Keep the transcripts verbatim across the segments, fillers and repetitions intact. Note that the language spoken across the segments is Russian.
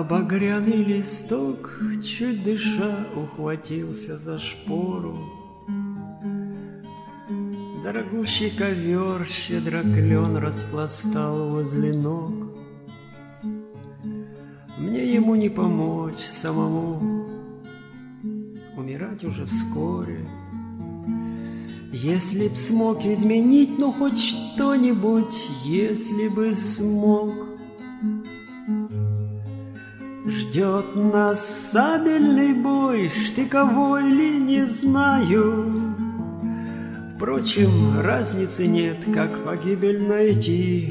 Багряный листок, чуть дыша, ухватился за шпору. Дорогущий ковер щедро клен распластал возле ног. Мне ему не помочь самому, умирать уже вскоре. Если б смог изменить, ну хоть что-нибудь, если бы смог. Ждет нас сабельный бой, штыковой ли, не знаю. Впрочем, разницы нет, как погибель найти.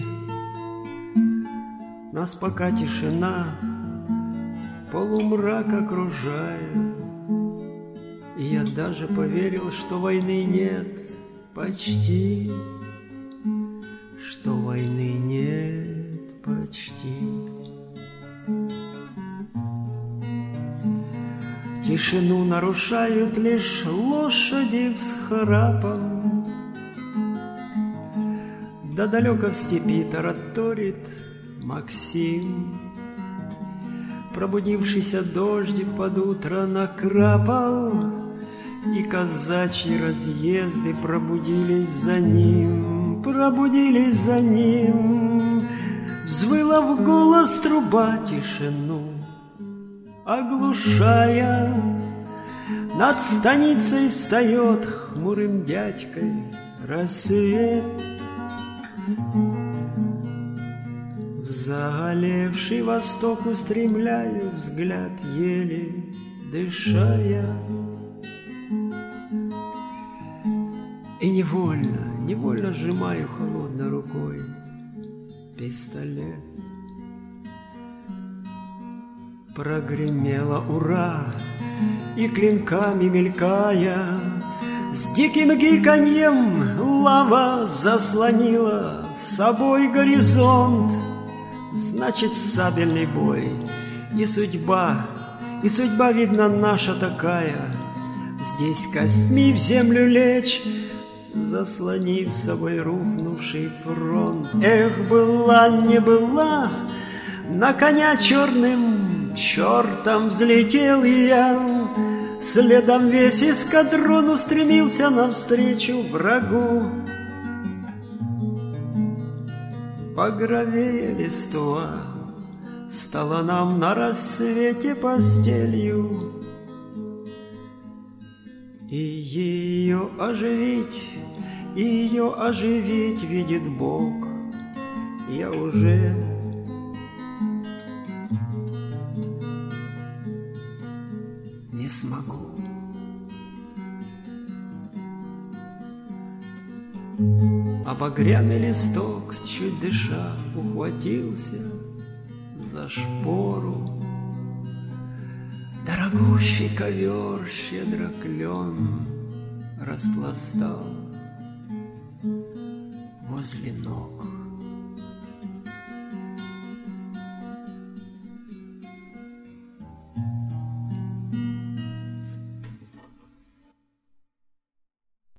Нас пока тишина, полумрак окружает. И я даже поверил, что войны нет почти, что войны нет почти. Тишину нарушают лишь лошади всхрапом. Да далеко в степи тараторит Максим. Пробудившийся дождик под утро накрапал, и казачьи разъезды пробудились за ним, пробудились за ним. Взвыла в голос труба тишину, оглушая. Над станицей встает хмурым дядькой рассвет. В заалевший восток устремляю взгляд, еле дышая. И невольно, невольно сжимаю холодной рукой пистолет. Прогремело ура, и клинками мелькая, с диким гиканьем лава заслонила собой горизонт. Значит, сабельный бой, и судьба, и судьба, видно, наша такая. Здесь костьми в землю лечь, заслонив собой рухнувший фронт. Эх, была, не была, на коня черным чертом взлетел я. Следом весь эскадрон устремился навстречу врагу. Багровее листва стала нам на рассвете постелью, и ее оживить, и ее оживить видит Бог. Я уже не смогу. А багряный листок, чуть дыша, ухватился за шпору. Дорогущий ковер щедро клен распластал возле ног.